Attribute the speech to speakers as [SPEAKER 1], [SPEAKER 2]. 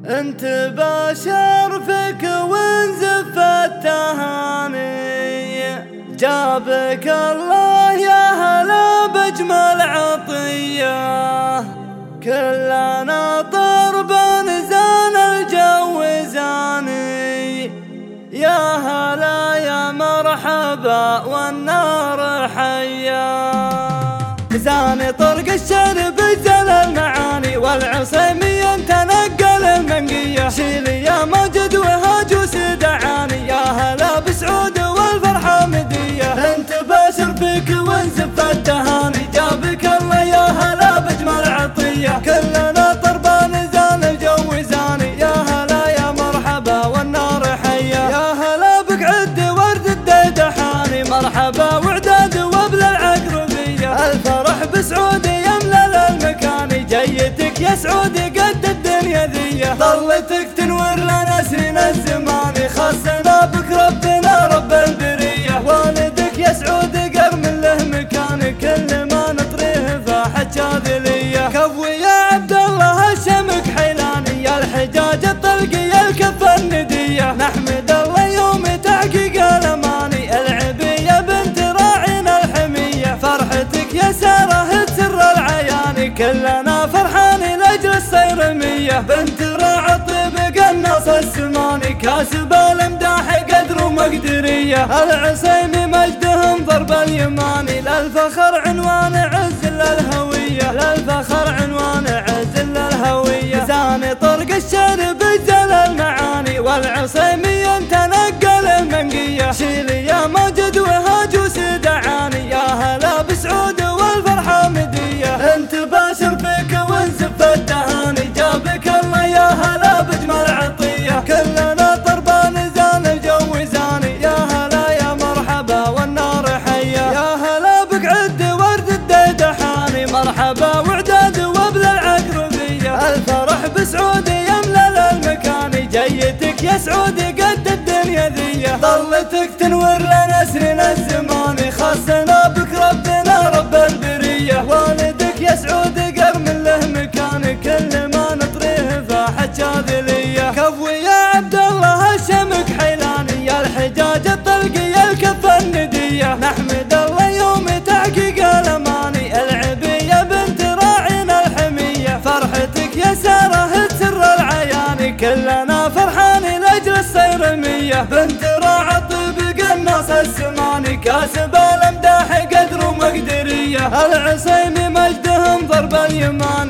[SPEAKER 1] انت بشر فيك وانزف التهاني، جابك الله يا هلا بأجمل عطية. كلنا طرب زان الجو زاني، يا هلا يا مرحبا والنار حيا. زاني طرق الشرب زل المعاني، والعصيمي انت نقل المنقية. شيلي يا ماجد وهاجوس دعاني، يا هلا بسعود والفرحة مدية. انت باشر فيك وانزف التهاني، جابك الله يا هلا بأجمل عطية. كلنا طربان زان الجو زاني، يا هلا يا مرحبا والنار حيا. يا هلا بك عد ورد الديدحاني، مرحبا وعداد وابل العقربية. الفرح بسعود يملى المكان، جيتك يا سعودي قد الدنيا ذي. ظلتك تنور لنا سنين الزمان، خصنا بك ربنا رب البرية. والدك يا سعودي قرم له مكان، كل ما نطريه فاحت شاذلية. كفوي يا عبد الله الشمك حيلاني، يا الحجاج الطلقي الكف الندية. نحمد الله يوم تحقيق الاماني، العبية بنت راعينا الحمية. فرحتك يا ساره سر العياني، كلنا فرحان لاجل الصيرمية. بنت راعي طيب قناص السماني، كاسب الامداح قدر ومقدرية. العصيمي مجدهم ضرب اليماني، للفخر عنوان عز للهوية. للفخر عنوان عز للهوية. زاني طرق الشرب زل المعاني، والعصيمي انت نقل المنقية. شيلي يا ماجد وهاجوس دعاني، يا هلا بسعود والفرحة مدية. انت باشر فيك وانزف التهاني، جابك الله يا هلا بأجمل عطية. كلنا طربان زان الجو زاني، يا هلا يا مرحبا والنار حيا. يا هلا بك عد ورد الديدحاني، مرحبا وعداد وابل العقربية. الفرح بسعودي يملى المكان، جيتك يا سعودي قد الدنيا ذي. ظلتك تنور لنا سنين الزمان، خصنا بك ربنا رب البرية. والدك يا سعودي قرم له مكان، كل ما نطريه فاحت شاذلية. كفوي يا عبد الله الشمك حيلاني، يا الحجاج الطلقي الكف الندية. نحمد الله يوم تحقيق الاماني، العبية بنت راعينا الحمية. فرحتك يا ساره سر العياني، كلنا فرحان لاجل الصيرمية. بنت راعي طيب قناص السماني، كاسب الامداح قدر ومقدرية. العصيمي مجدهم ضرب اليماني،